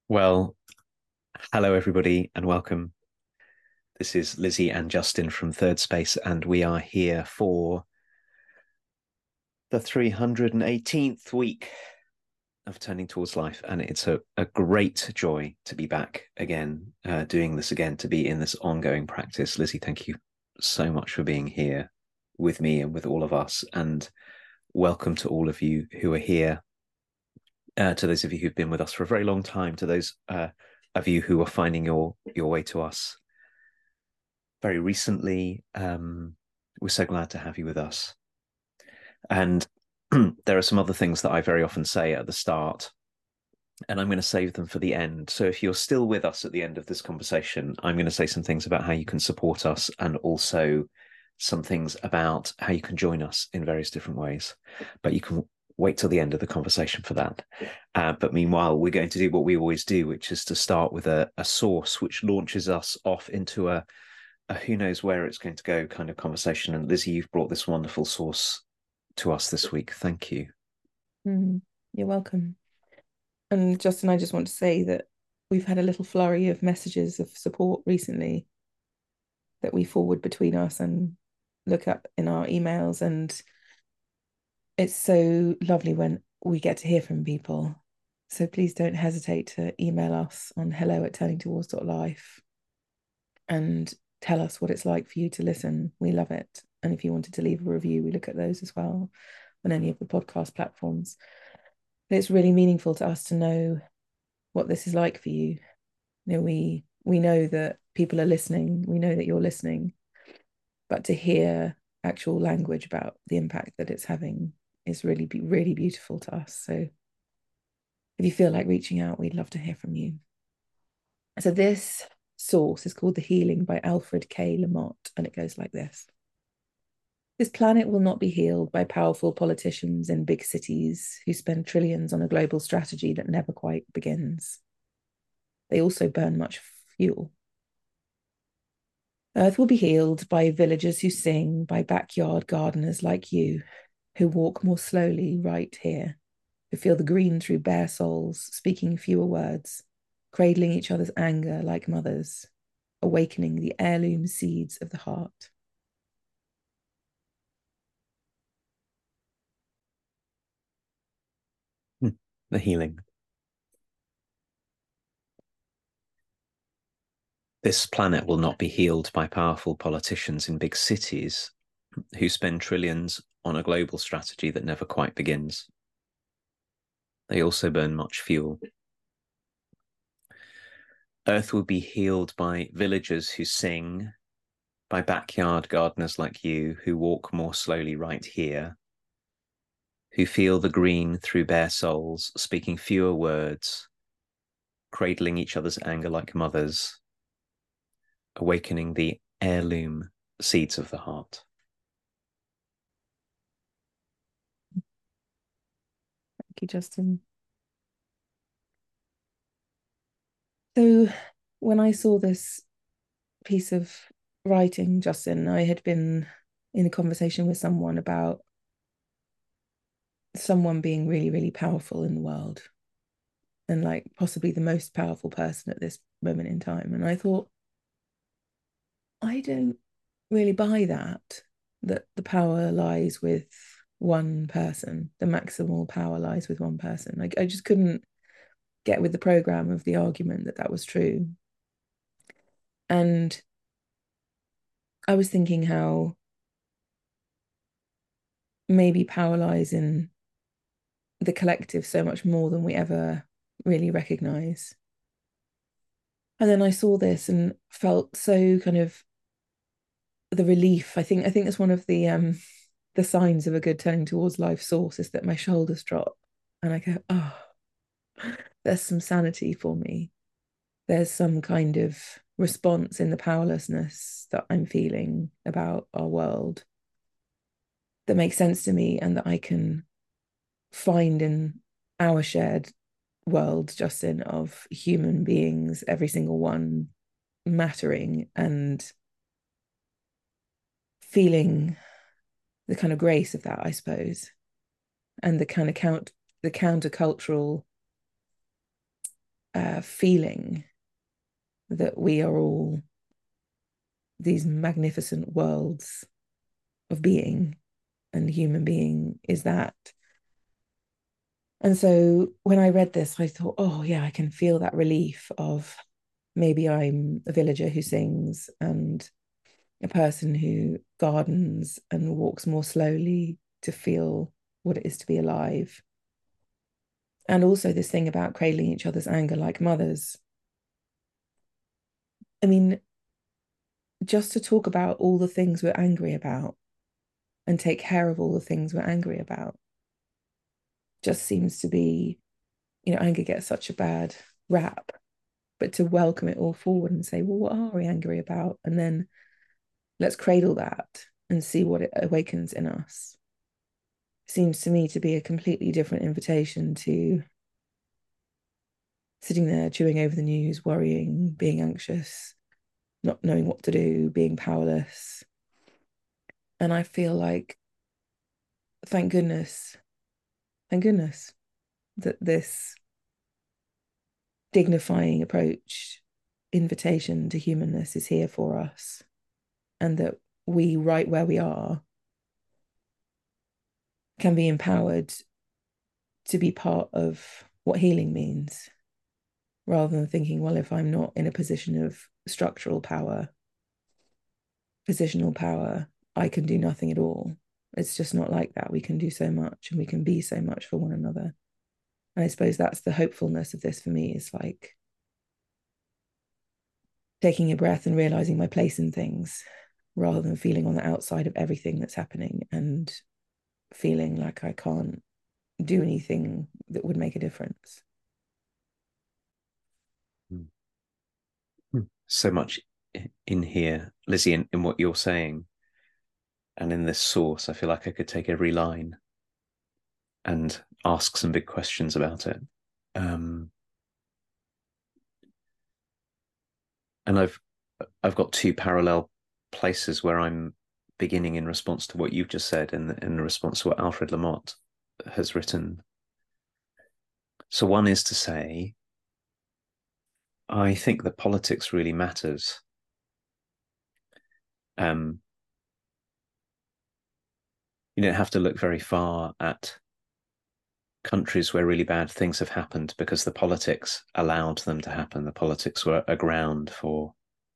Well, hello everybody and welcome. This is Lizzie and Justin from Third Space, and we are here for the 318th week of Turning Towards Life. And it's a great joy to be back again, doing this again, to be in this ongoing practice. Lizzie, thank you so much for being here with me and with all of us. And welcome to all of you who are here. To those of you who've been with us for a very long time, to those of you who are finding your way to us very recently. We're so glad to have you with us. And there are some other things that I very often say at the start, and I'm going to save them for the end. So if you're still with us at the end of this conversation, I'm going to say some things about how you can support us, and also some things about how you can join us in various different ways. But you can wait till the end of the conversation for that. But meanwhile, we're going to do what we always do, which is to start with a source which launches us off into a who knows where it's going to go kind of conversation. And Lizzie, you've brought this wonderful source to us this week. Thank you. You're welcome. And Justin, I just want to say that we've had a little flurry of messages of support recently that we forward between us and look up in our emails. And it's so lovely when we get to hear from people. So please don't hesitate to email us on hello@turningtowards.life and tell us what it's like for you to listen. We love it. And if you wanted to leave a review, we look at those as well on any of the podcast platforms. But it's really meaningful to us to know what this is like for you. You know, we know that people are listening. We know that you're listening, but to hear actual language about the impact that it's having is really beautiful to us. So if you feel like reaching out, we'd love to hear from you. So this source is called The Healing by Alfred K. Lamotte, and it goes like this. This planet will not be healed by powerful politicians in big cities who spend trillions on a global strategy that never quite begins. They also burn much fuel. Earth will be healed by villagers who sing, by backyard gardeners like you, who walk more slowly right here, who feel the green through bare souls, speaking fewer words, cradling each other's anger like mothers, awakening the heirloom seeds of the heart. The healing. This planet will not be healed by powerful politicians in big cities who spend trillions on a global strategy that never quite begins. They also burn much fuel. Earth will be healed by villagers who sing, by backyard gardeners like you who walk more slowly right here, who feel the green through bare souls, speaking fewer words, cradling each other's anger like mothers, awakening the heirloom seeds of the heart. Thank you, Justin. So when I saw this piece of writing, Justin, I had been in a conversation with someone about someone being really powerful in the world and like possibly the most powerful person at this moment in time. And I thought, I don't really buy that the power lies with one person, the maximal power lies with one person. Like I just couldn't get with the program of the argument that that was true. And I was thinking how maybe power lies in the collective so much more than we ever really recognize. And then I saw this and felt so kind of the relief. I think that's one of the signs of a good turning towards life source is that my shoulders drop and I go, oh, there's some sanity for me. There's some kind of response in the powerlessness that I'm feeling about our world that makes sense to me and that I can find in our shared world, Justin, of human beings, every single one mattering and feeling the kind of grace of that, I suppose, and the kind of the countercultural feeling that we are all these magnificent worlds of being, and human being is that. And so when I read this, I thought, oh, yeah, I can feel that relief of maybe I'm a villager who sings and a person who gardens and walks more slowly to feel what it is to be alive. And also this thing about cradling each other's anger like mothers. I mean, just to talk about all the things we're angry about and take care of all the things we're angry about just seems to be, anger gets such a bad rap, but to welcome it all forward and say, well, what are we angry about? And then let's cradle that and see what it awakens in us. Seems to me to be a completely different invitation to sitting there chewing over the news, worrying, being anxious, not knowing what to do, being powerless. And I feel like, thank goodness that this dignifying approach, invitation to humanness is here for us, and that we, right where we are, can be empowered to be part of what healing means, rather than thinking, well, if I'm not in a position of structural power, positional power, I can do nothing at all. It's just not like that. We can do so much and we can be so much for one another. And I suppose that's the hopefulness of this for me, is like taking a breath and realizing my place in things, rather than feeling on the outside of everything that's happening and feeling like I can't do anything that would make a difference. So much in here, Lizzie, in what you're saying, and in this source. I feel like I could take every line and ask some big questions about it. And I've got two parallel places where I'm beginning in response to what you've just said, and in response to what Alfred Lamott has written. So one is to say, I think that politics really matters. You don't have to look very far at countries where really bad things have happened because the politics allowed them to happen. The politics were a ground for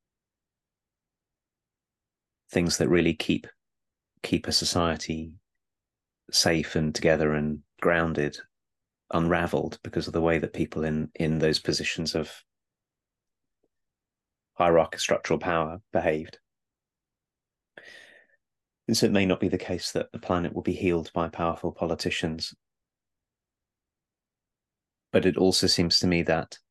things that really keep a society safe and together and grounded, unraveled because of the way that people in those positions of hierarchical structural power behaved. And so it may not be the case that the planet will be healed by powerful politicians. But it also seems to me that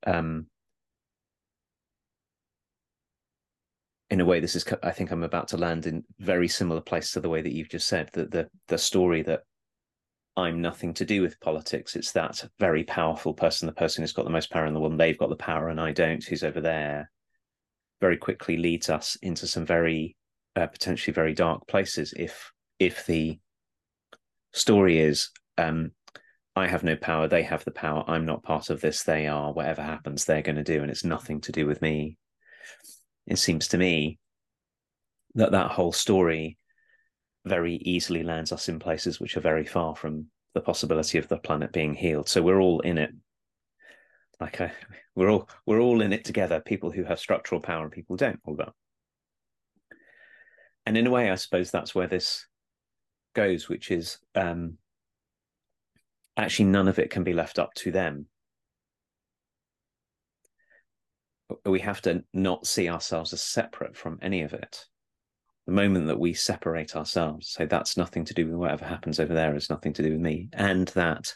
in a way, this is, I think I'm about to land in very similar place to the way that you've just said, that the story that I'm nothing to do with politics, it's that very powerful person, the person who's got the most power in the world, and they've got the power and I don't, who's over there, very quickly leads us into some very potentially very dark places if the story is I have no power, they have the power, I'm not part of this, they are, whatever happens they're going to do, and it's nothing to do with me. It seems to me that whole story very easily lands us in places which are very far from the possibility of the planet being healed. So we're all in it. We're all in it together, people who have structural power and people who don't, all that. And in a way, I suppose that's where this goes, which is actually none of it can be left up to them. We have to not see ourselves as separate from any of it. The moment that we separate ourselves, say that's nothing to do with whatever happens over there, it's nothing to do with me, and that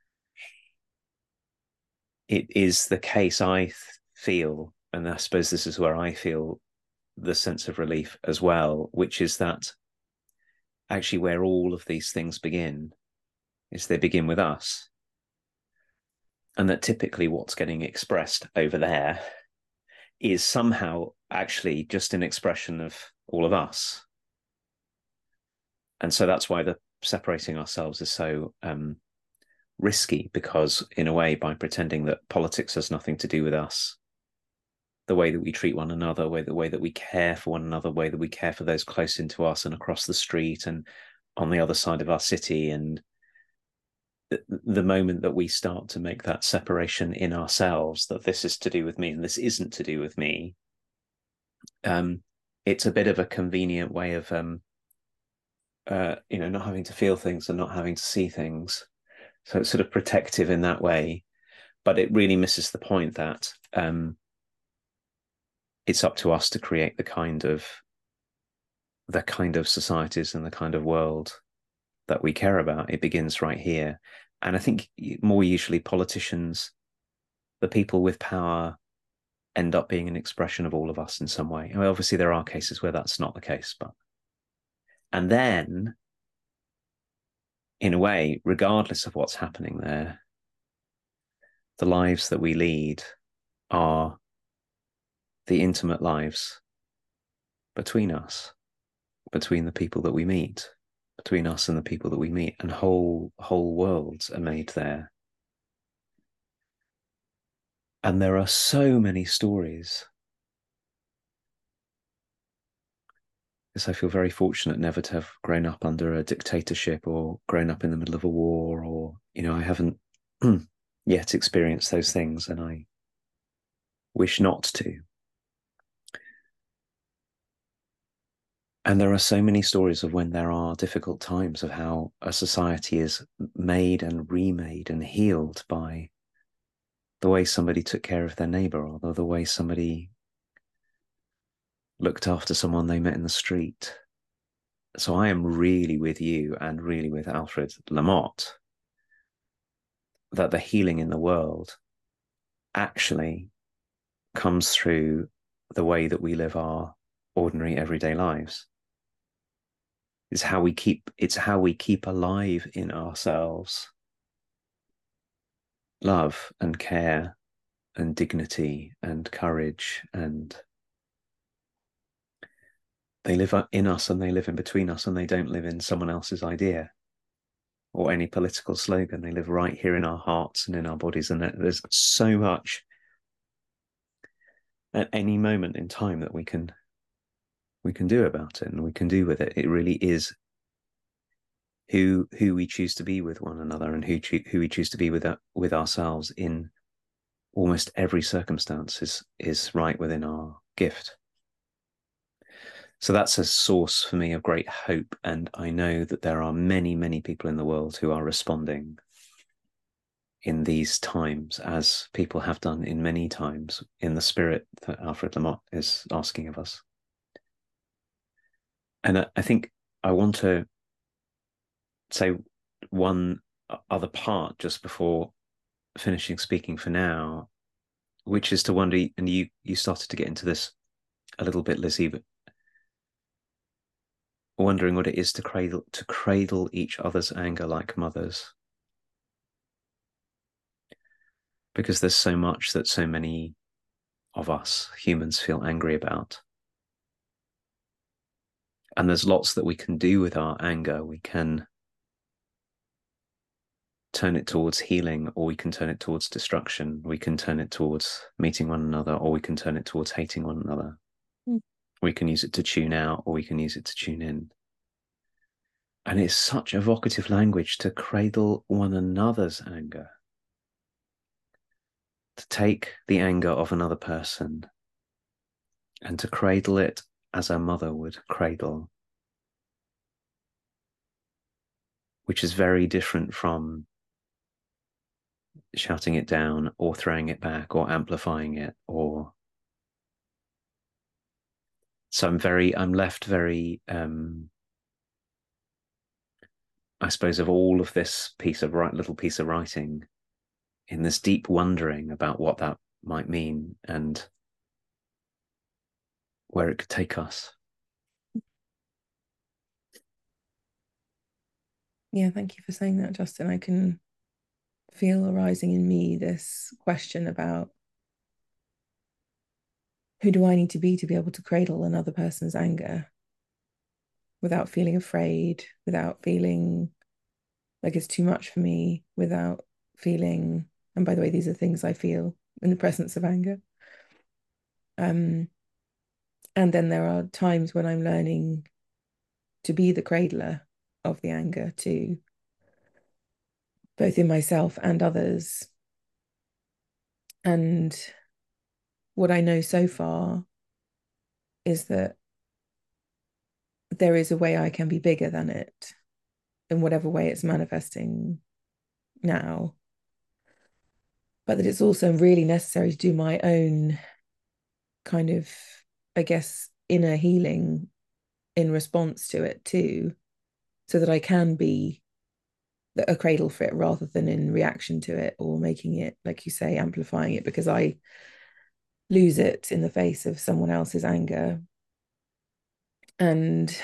it is the case, I feel, and I suppose this is where I feel the sense of relief as well, which is that actually where all of these things begin is they begin with us. And that typically what's getting expressed over there is somehow actually just an expression of all of us. And so that's why the separating ourselves is so risky, because in a way, by pretending that politics has nothing to do with us, the way that we treat one another, the way that we care for one another, the way that we care for those close into us and across the street and on the other side of our city, and the moment that we start to make that separation in ourselves, that this is to do with me and this isn't to do with me, it's a bit of a convenient way of not having to feel things and not having to see things. So it's sort of protective in that way, but it really misses the point that it's up to us to create the kind of societies and the kind of world that we care about. It begins right here. And I think more usually politicians, the people with power, end up being an expression of all of us in some way. I mean, obviously there are cases where that's not the case, and then in a way, regardless of what's happening there, the lives that we lead are the intimate lives between us, between the people that we meet, between us and the people that we meet, and whole worlds are made there. And there are so many stories. Because I feel very fortunate never to have grown up under a dictatorship or grown up in the middle of a war, or, I haven't yet experienced those things, and I wish not to. And there are so many stories of when there are difficult times, of how a society is made and remade and healed by the way somebody took care of their neighbor, or the way somebody looked after someone they met in the street. So I am really with you and really with Alfred Lamotte that the healing in the world actually comes through the way that we live our ordinary everyday lives. It's how we keep alive in ourselves love and care and dignity and courage, and they live in us and they live in between us, and they don't live in someone else's idea or any political slogan. They live right here in our hearts and in our bodies, and there's so much at any moment in time that we can do about it, and we can do with it. It really is who we choose to be with one another, and who we choose to be with ourselves in almost every circumstance is right within our gift. So that's a source for me of great hope, and I know that there are many, many people in the world who are responding in these times, as people have done in many times, in the spirit that Alfred Lamotte is asking of us. And I think I want to say one other part just before finishing speaking for now, which is to wonder, and you started to get into this a little bit, Lizzie, but wondering what it is to cradle each other's anger like mothers. Because there's so much that so many of us humans feel angry about. And there's lots that we can do with our anger. We can turn it towards healing, or we can turn it towards destruction. We can turn it towards meeting one another, or we can turn it towards hating one another. We can use it to tune out, or we can use it to tune in. And it's such evocative language to cradle one another's anger, to take the anger of another person and to cradle it as a mother would cradle, which is very different from shouting it down or throwing it back or amplifying it. Or so I'm left very I suppose, of all of this little piece of writing, in this deep wondering about what that might mean and where it could take us. Yeah, thank you for saying that, Justin. I can feel arising in me this question about, who do I need to be able to cradle another person's anger without feeling afraid, without feeling like it's too much for me, without feeling, and by the way, these are things I feel in the presence of anger. And then there are times when I'm learning to be the cradler of the anger, to both in myself and others. And what I know so far is that there is a way I can be bigger than it in whatever way it's manifesting now, but that it's also really necessary to do my own kind of, I guess, inner healing in response to it too, so that I can be a cradle for it rather than in reaction to it or making it, like you say, amplifying it because I lose it in the face of someone else's anger. And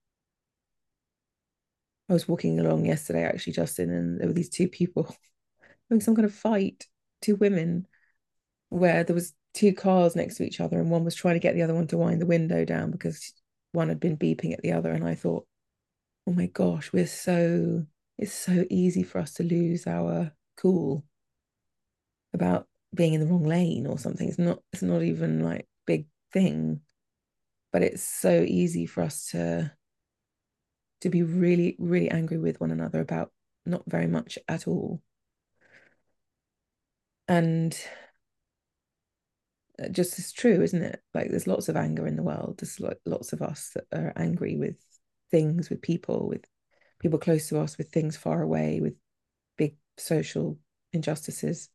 I was walking along yesterday, actually, Justin, and there were these two people having some kind of fight, two women, where there was two cars next to each other, and one was trying to get the other one to wind the window down because one had been beeping at the other. And I thought, oh my gosh, it's so easy for us to lose our cool about being in the wrong lane or something. It's not even like big thing, but it's so easy for us to be really, really angry with one another about not very much at all. And just as true, isn't it? Like there's lots of anger in the world. There's lots of us that are angry with things, with people close to us, with things far away, with big social injustices.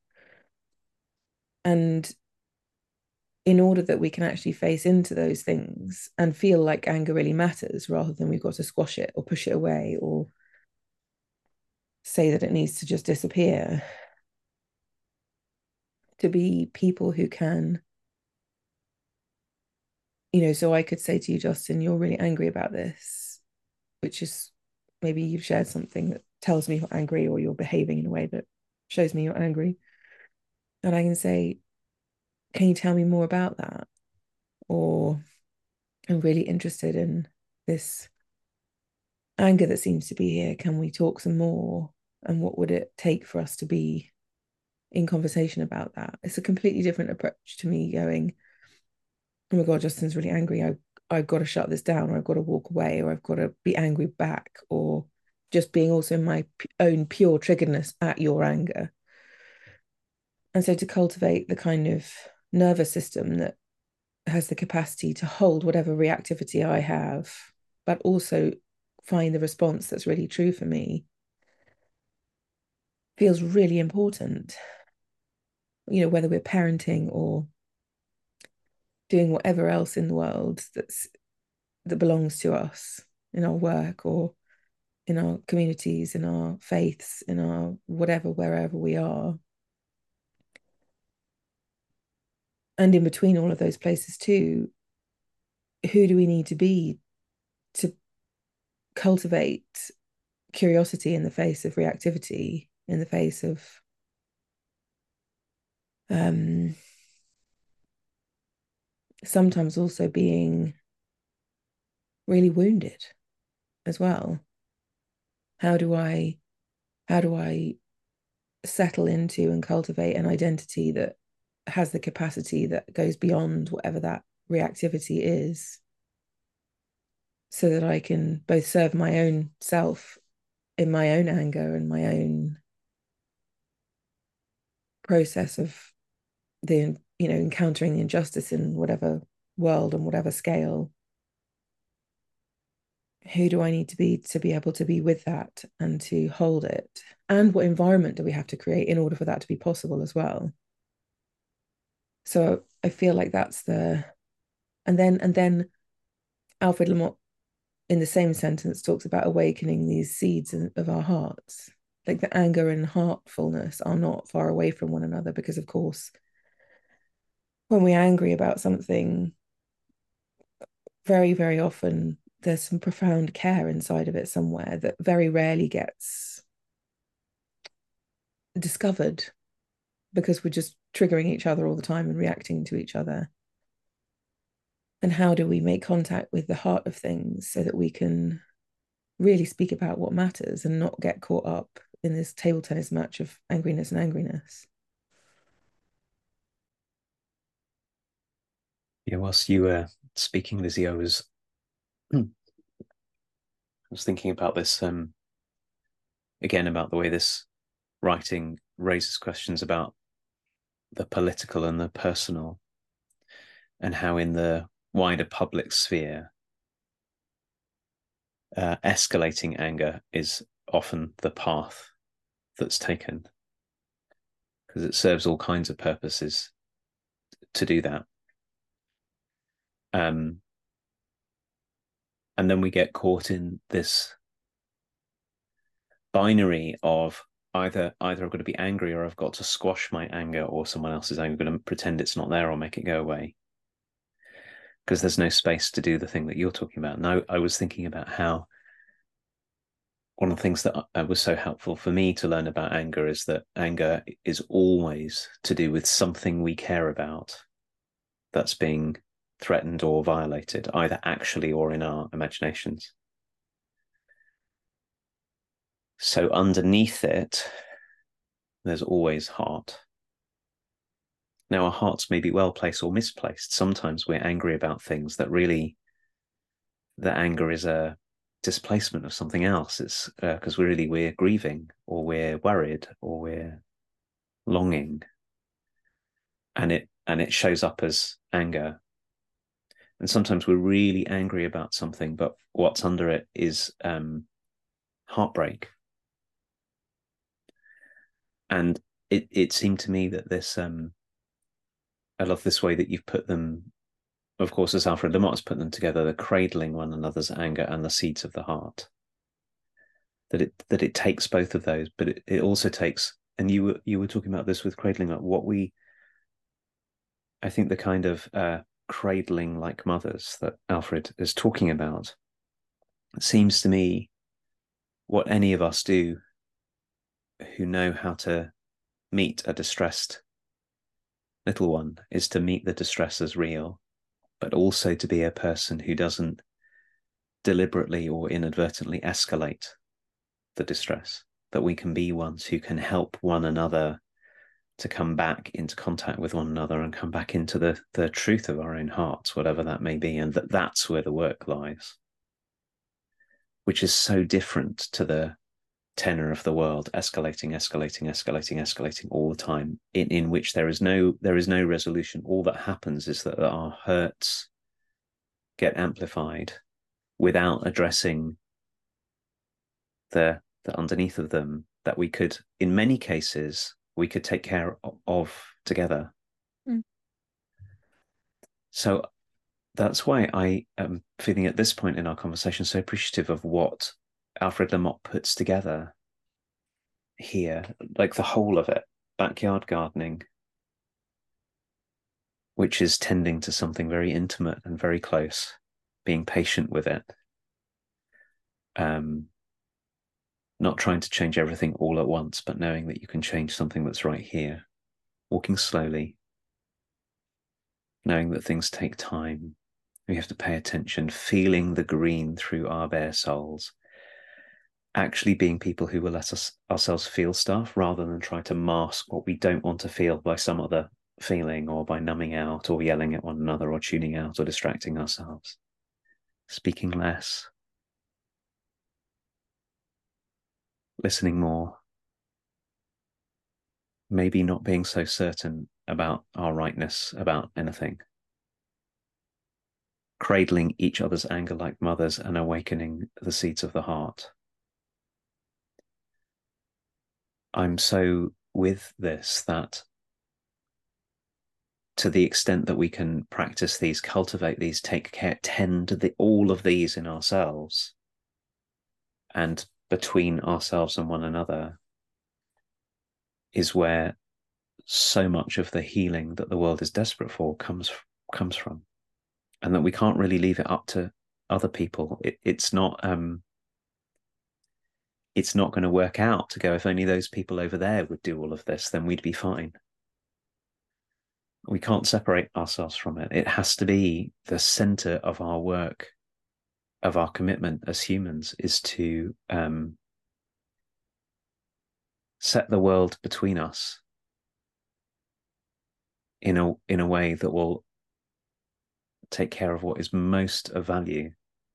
And in order that we can actually face into those things and feel like anger really matters rather than we've got to squash it or push it away or say that it needs to just disappear, to be people who can, so I could say to you, Justin, you're really angry about this, which is maybe you've shared something that tells me you're angry or you're behaving in a way that shows me you're angry. And I can say, can you tell me more about that? Or I'm really interested in this anger that seems to be here. Can we talk some more? And what would it take for us to be in conversation about that? It's a completely different approach to me going, oh my God, Justin's really angry. I've got to shut this down, or I've got to walk away, or I've got to be angry back, or just being also my own pure triggeredness at your anger. And so to cultivate the kind of nervous system that has the capacity to hold whatever reactivity I have, but also find the response that's really true for me feels really important. Whether we're parenting or doing whatever else in the world that belongs to us in our work or in our communities, in our faiths, in our whatever, wherever we are. And in between all of those places too, who do we need to be to cultivate curiosity in the face of reactivity, in the face of sometimes also being really wounded as well? How do I settle into and cultivate an identity that has the capacity that goes beyond whatever that reactivity is, so that I can both serve my own self in my own anger and my own process of the encountering the injustice in whatever world and whatever scale. Who do I need to be able to be with that and to hold it? And what environment do we have to create in order for that to be possible as well? So I feel like that's and then Alfred Lamott in the same sentence talks about awakening these seeds of our hearts. Like the anger and heartfulness are not far away from one another, because of course when we're angry about something, very, very often there's some profound care inside of it somewhere that very rarely gets discovered, because we're just triggering each other all the time and reacting to each other. And how do we make contact with the heart of things so that we can really speak about what matters and not get caught up in this table tennis match of angriness and angriness. Yeah, whilst you were speaking, Lizzie, I was thinking about this again, about the way this writing raises questions about the political and the personal, and how in the wider public sphere, escalating anger is often the path that's taken, because it serves all kinds of purposes to do that. And then we get caught in this binary of either I've got to be angry, or I've got to squash my anger, or someone else's anger, I'm going to pretend it's not there or make it go away, because there's no space to do the thing that you're talking about. And I was thinking about how one of the things that was so helpful for me to learn about anger is that anger is always to do with something we care about that's being threatened or violated, either actually or in our imaginations. So underneath it, there's always heart. Now, our hearts may be well placed or misplaced. Sometimes we're angry about things that really, the anger is a displacement of something else. It's because we're grieving, or we're worried, or we're longing, and it shows up as anger. And sometimes we're really angry about something, but what's under it is heartbreak. And it seemed to me that this I love this way that you've put them, of course, as Alfred Lamotte's put them together, the cradling one another's anger and the seeds of the heart. That it takes both of those, but it also takes, and you were talking about this with cradling, like I think the kind of cradling like mothers that Alfred is talking about, it seems to me what any of us do who know how to meet a distressed little one is to meet the distress as real, but also to be a person who doesn't deliberately or inadvertently escalate the distress, that we can be ones who can help one another to come back into contact with one another and come back into the truth of our own hearts, whatever that may be, and that's where the work lies, which is so different to the tenor of the world, escalating all the time, in which there is no resolution. All that happens is that our hurts get amplified without addressing the underneath of them, that we could, in many cases, we could take care of together. So that's why I am feeling at this point in our conversation so appreciative of what Alfred Lamotte puts together here, like the whole of it, backyard gardening, which is tending to something very intimate and very close, being patient with it, not trying to change everything all at once, but knowing that you can change something that's right here, walking slowly, knowing that things take time. We have to pay attention, feeling the green through our bare souls, actually being people who will let ourselves feel stuff rather than try to mask what we don't want to feel by some other feeling, or by numbing out or yelling at one another or tuning out or distracting ourselves. Speaking less, listening more, maybe not being so certain about our rightness about anything, cradling each other's anger like mothers and awakening the seeds of the heart. I'm so with this that to the extent that we can practice these, cultivate these, take care, tend to all of these in ourselves and between ourselves and one another, is where so much of the healing that the world is desperate for comes from, and that we can't really leave it up to other people. It's not going to work out to go, if only those people over there would do all of this, then we'd be fine. We can't separate ourselves from it. It has to be the center of our work of our commitment as humans is to set the world between us in a way that will take care of what is most of value,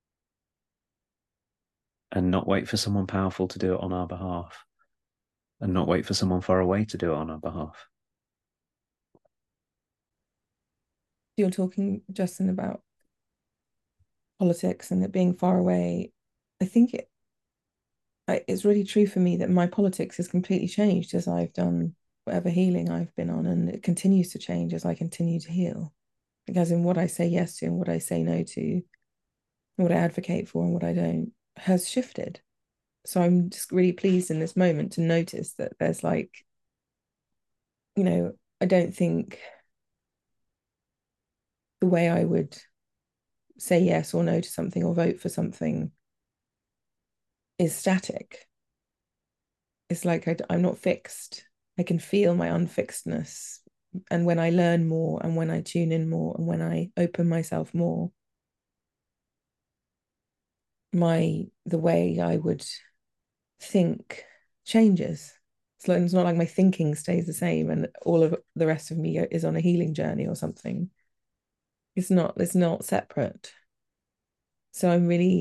and not wait for someone powerful to do it on our behalf, and not wait for someone far away to do it on our behalf. You're talking, Justin, about politics and it being far away. I think it's really true for me that my politics has completely changed as I've done whatever healing I've been on, and it continues to change as I continue to heal. Because in what I say yes to and what I say no to, what I advocate for and what I don't, has shifted. So I'm just really pleased in this moment to notice that there's like, I don't think the way I would say yes or no to something or vote for something is static. It's like I'm not fixed. I can feel my unfixedness. And when I learn more and when I tune in more and when I open myself more, the way I would think changes. It's not like my thinking stays the same and all of the rest of me is on a healing journey or something. It's not separate. So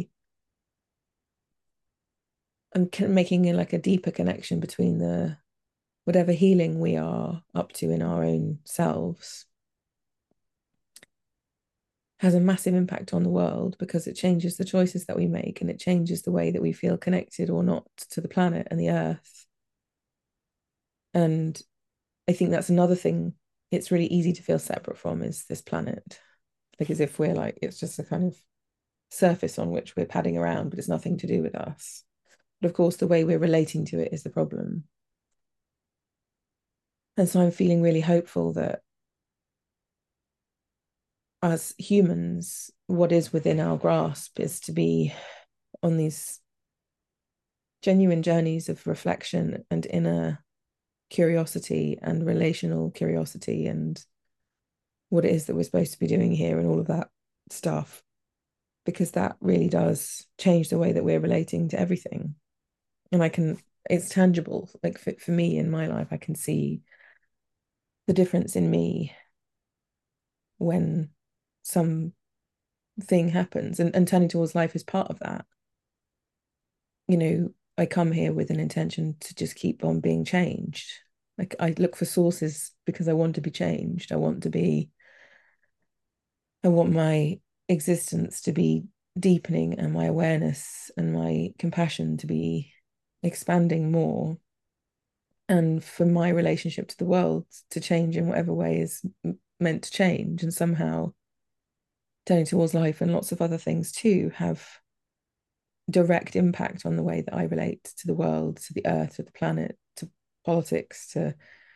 I'm making like a deeper connection between the whatever healing we are up to in our own selves has a massive impact on the world because it changes the choices that we make and it changes the way that we feel connected or not to the planet and the earth. And I think that's another thing it's really easy to feel separate from is this planet. Like as if we're like, it's just a kind of surface on which we're padding around, but it's nothing to do with us. But of course, the way we're relating to it is the problem. And so I'm feeling really hopeful that as humans, what is within our grasp is to be on these genuine journeys of reflection and inner curiosity and relational curiosity and what it is that we're supposed to be doing here and all of that stuff, because that really does change the way that we're relating to everything. And it's tangible. Like for me in my life, I can see the difference in me when some thing happens and turning towards life is part of that. I come here with an intention to just keep on being changed. Like I look for sources because I want to be changed. I want my existence to be deepening and my awareness and my compassion to be expanding more. And for my relationship to the world to change in whatever way is meant to change. And somehow turning towards life and lots of other things too have direct impact on the way that I relate to the world, to the earth, to the planet, to politics, to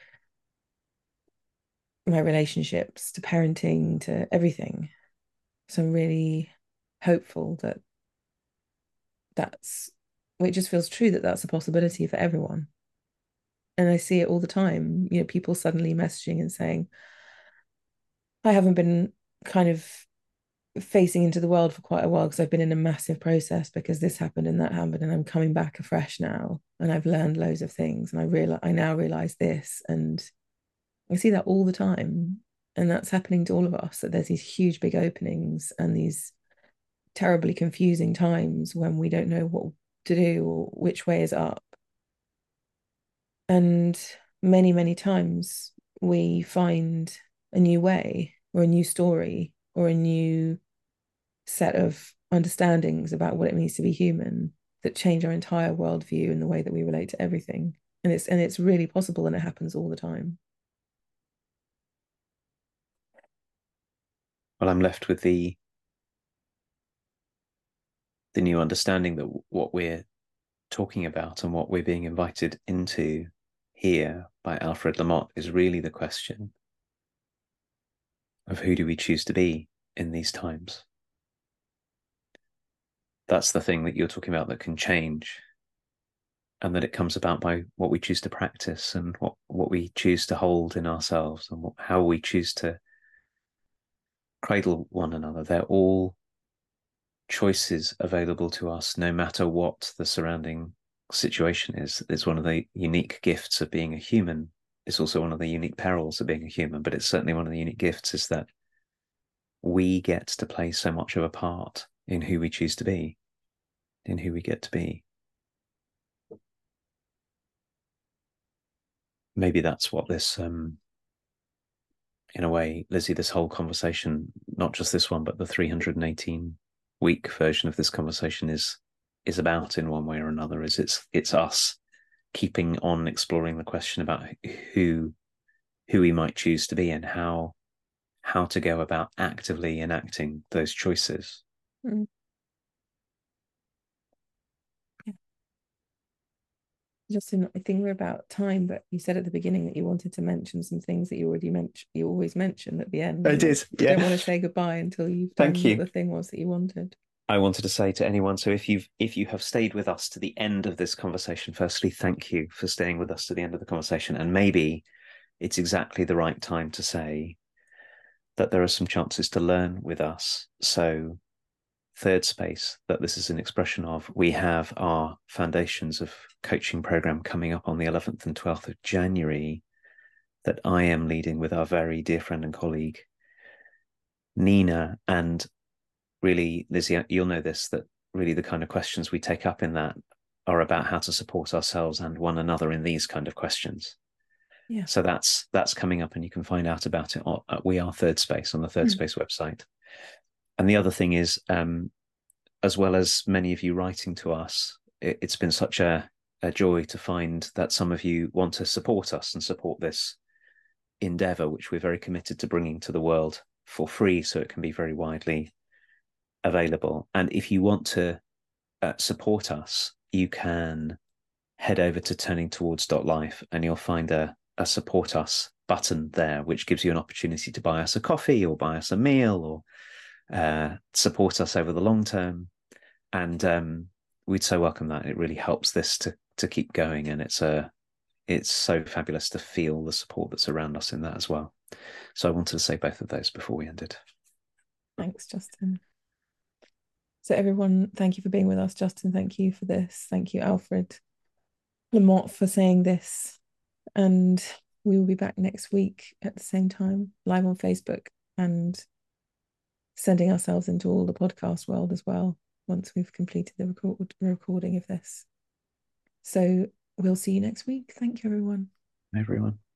my relationships, to parenting, to everything. So I'm really hopeful that that's it just feels true that that's a possibility for everyone. And I see it all the time, people suddenly messaging and saying, I haven't been kind of facing into the world for quite a while because I've been in a massive process because this happened and that happened and I'm coming back afresh now and I've learned loads of things and I now realize this, and I see that all the time, and that's happening to all of us, that there's these huge big openings and these terribly confusing times when we don't know what to do or which way is up. And many times we find a new way or a new story or a new set of understandings about what it means to be human that change our entire worldview and the way that we relate to everything. And it's really possible, and it happens all the time. Well, I'm left with the new understanding that what we're talking about and what we're being invited into here by Alfred Lamott is really the question of who do we choose to be in these times. That's the thing that you're talking about that can change, and that it comes about by what we choose to practice and what we choose to hold in ourselves and how we choose to cradle one another. They're all choices available to us, no matter what the surrounding situation is. It's one of the unique gifts of being a human. It's also one of the unique perils of being a human, but it's certainly one of the unique gifts is that we get to play so much of a part in who we choose to be, in who we get to be. Maybe that's what this, in a way, Lizzie, this whole conversation, not just this one, but the 318-week version of this conversation is about in one way or another. Is it's us keeping on exploring the question about who we might choose to be and how to go about actively enacting those choices. Mm. Justin, I think we're about time, but you said at the beginning that you wanted to mention some things that you already mentioned. You always mention at the end. I did, yeah. You don't want to say goodbye until you've done what the thing was that you wanted. I wanted to say to anyone, so if you have stayed with us to the end of this conversation, firstly, thank you for staying with us to the end of the conversation. And maybe it's exactly the right time to say that there are some chances to learn with us. So Third Space, that this is an expression of, we have our Foundations of Coaching program coming up on the 11th and 12th of January that I am leading with our very dear friend and colleague, Nina. And really, Lizzie, you'll know this, that really the kind of questions we take up in that are about how to support ourselves and one another in these kind of questions. Yeah. So that's coming up, and you can find out about it at We Are Third Space on the Third Space website. And the other thing is, as well as many of you writing to us, it's been such a joy to find that some of you want to support us and support this endeavor, which we're very committed to bringing to the world for free, so it can be very widely available. And if you want to support us, you can head over to turningtowards.life and you'll find a support us button there, which gives you an opportunity to buy us a coffee or buy us a meal or support us over the long term. And we'd so welcome that. It really helps this to keep going, and it's so fabulous to feel the support that's around us in that as well. So I wanted to say both of those before we ended. Thanks, Justin. So everyone, thank you for being with us. Justin, thank you for this. Thank you, Alfred Lamotte, for saying this. And we will be back next week at the same time, live on Facebook, and sending ourselves into all the podcast world as well once we've completed the recording of this. So we'll see you next week. Thank you, everyone. Everyone.